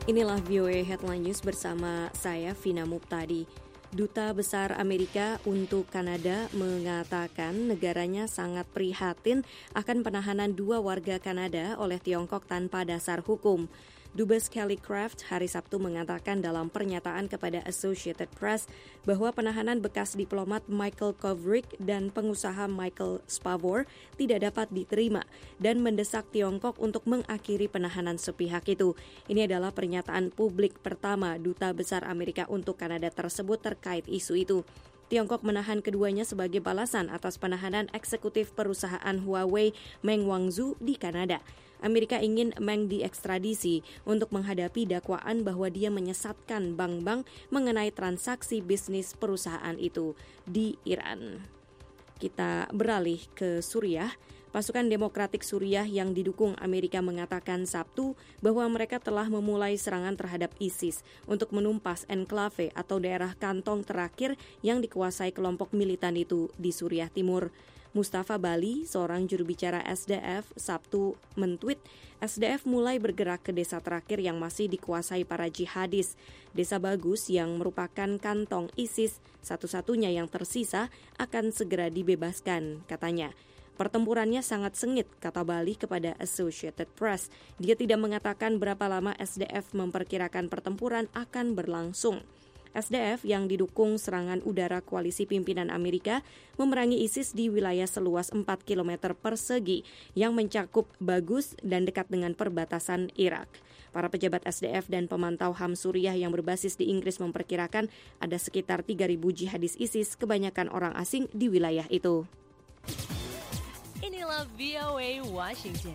Inilah VOA Headline News bersama saya, Vina Muptadi. Duta Besar Amerika untuk Kanada mengatakan negaranya sangat prihatin akan penahanan 2 warga Kanada oleh Tiongkok tanpa dasar hukum. Dubes Kelly Craft hari Sabtu mengatakan dalam pernyataan kepada Associated Press bahwa penahanan bekas diplomat Michael Kovrig dan pengusaha Michael Spavor tidak dapat diterima dan mendesak Tiongkok untuk mengakhiri penahanan sepihak itu. Ini adalah pernyataan publik pertama Duta Besar Amerika untuk Kanada tersebut terkait isu itu. Tiongkok menahan keduanya sebagai balasan atas penahanan eksekutif perusahaan Huawei Meng Wanzhou di Kanada. Amerika ingin Meng diekstradisi untuk menghadapi dakwaan bahwa dia menyesatkan bank-bank mengenai transaksi bisnis perusahaan itu di Iran. Kita beralih ke Suriah. Pasukan Demokratik Suriah yang didukung Amerika mengatakan Sabtu bahwa mereka telah memulai serangan terhadap ISIS untuk menumpas enklave atau daerah kantong terakhir yang dikuasai kelompok militan itu di Suriah Timur. Mustafa Bali, seorang juru bicara SDF, Sabtu mentweet, SDF mulai bergerak ke desa terakhir yang masih dikuasai para jihadis. Desa Bagus yang merupakan kantong ISIS, satu-satunya yang tersisa, akan segera dibebaskan, katanya. Pertempurannya sangat sengit, kata Bali kepada Associated Press. Dia tidak mengatakan berapa lama SDF memperkirakan pertempuran akan berlangsung. SDF yang didukung serangan udara koalisi pimpinan Amerika memerangi ISIS di wilayah seluas 4 km persegi yang mencakup Bagus dan dekat dengan perbatasan Irak. Para pejabat SDF dan pemantau HAM Suriah yang berbasis di Inggris memperkirakan ada sekitar 3.000 jihadis ISIS, kebanyakan orang asing di wilayah itu. Inilah VOA Washington.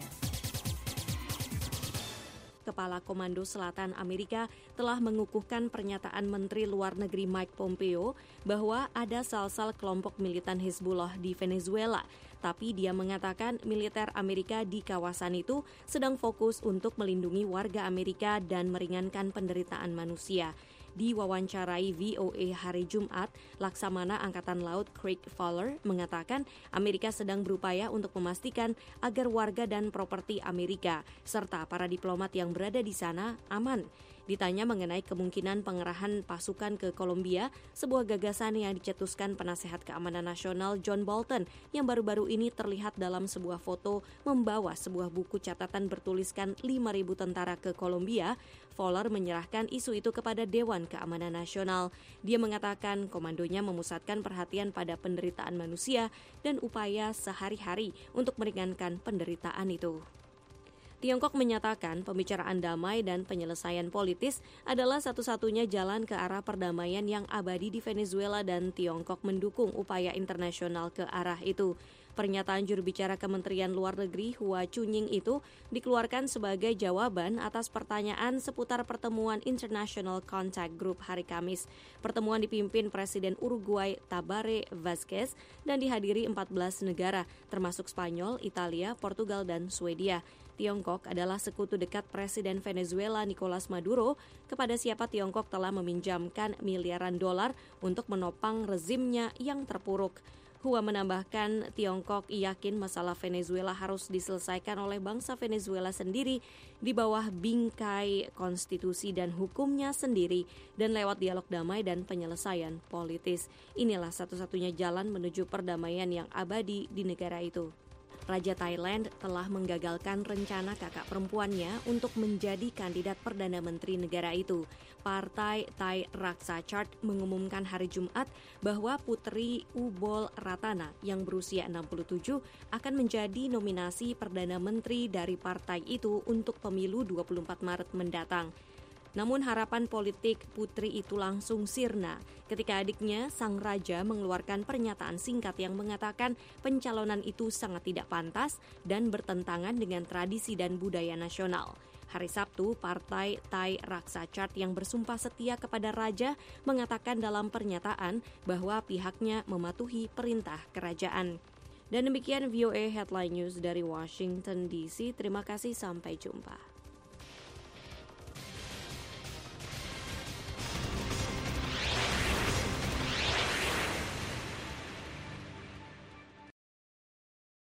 Kepala Komando Selatan Amerika telah mengukuhkan pernyataan Menteri Luar Negeri Mike Pompeo bahwa ada sel-sel kelompok militan Hezbollah di Venezuela. Tapi dia mengatakan militer Amerika di kawasan itu sedang fokus untuk melindungi warga Amerika dan meringankan penderitaan manusia. Diwawancarai VOA hari Jumat, Laksamana Angkatan Laut Craig Fowler mengatakan Amerika sedang berupaya untuk memastikan agar warga dan properti Amerika serta para diplomat yang berada di sana aman. Ditanya mengenai kemungkinan pengerahan pasukan ke Kolombia, sebuah gagasan yang dicetuskan penasehat keamanan nasional John Bolton yang baru-baru ini terlihat dalam sebuah foto membawa sebuah buku catatan bertuliskan 5.000 tentara ke Kolombia, Fowler menyerahkan isu itu kepada Dewan Keamanan Nasional. Dia mengatakan komandonya memusatkan perhatian pada penderitaan manusia dan upaya sehari-hari untuk meringankan penderitaan itu. Tiongkok menyatakan pembicaraan damai dan penyelesaian politis adalah satu-satunya jalan ke arah perdamaian yang abadi di Venezuela dan Tiongkok mendukung upaya internasional ke arah itu. Pernyataan juru bicara Kementerian Luar Negeri Hua Chunying itu dikeluarkan sebagai jawaban atas pertanyaan seputar pertemuan International Contact Group hari Kamis. Pertemuan dipimpin Presiden Uruguay Tabaré Vázquez dan dihadiri 14 negara, termasuk Spanyol, Italia, Portugal, dan Swedia. Tiongkok adalah sekutu dekat Presiden Venezuela Nicolas Maduro, kepada siapa Tiongkok telah meminjamkan miliaran dolar untuk menopang rezimnya yang terpuruk. Hua menambahkan Tiongkok yakin masalah Venezuela harus diselesaikan oleh bangsa Venezuela sendiri di bawah bingkai konstitusi dan hukumnya sendiri dan lewat dialog damai dan penyelesaian politis. Inilah satu-satunya jalan menuju perdamaian yang abadi di negara itu. Raja Thailand telah menggagalkan rencana kakak perempuannya untuk menjadi kandidat Perdana Menteri negara itu. Partai Thai Raksa Chart mengumumkan hari Jumat bahwa Putri Ubol Ratana yang berusia 67 akan menjadi nominasi Perdana Menteri dari partai itu untuk pemilu 24 Maret mendatang. Namun harapan politik putri itu langsung sirna ketika adiknya, sang raja, mengeluarkan pernyataan singkat yang mengatakan pencalonan itu sangat tidak pantas dan bertentangan dengan tradisi dan budaya nasional. Hari Sabtu, Partai Thai Raksa Chart yang bersumpah setia kepada raja mengatakan dalam pernyataan bahwa pihaknya mematuhi perintah kerajaan. Dan demikian VOA Headline News dari Washington DC. Terima kasih, sampai jumpa.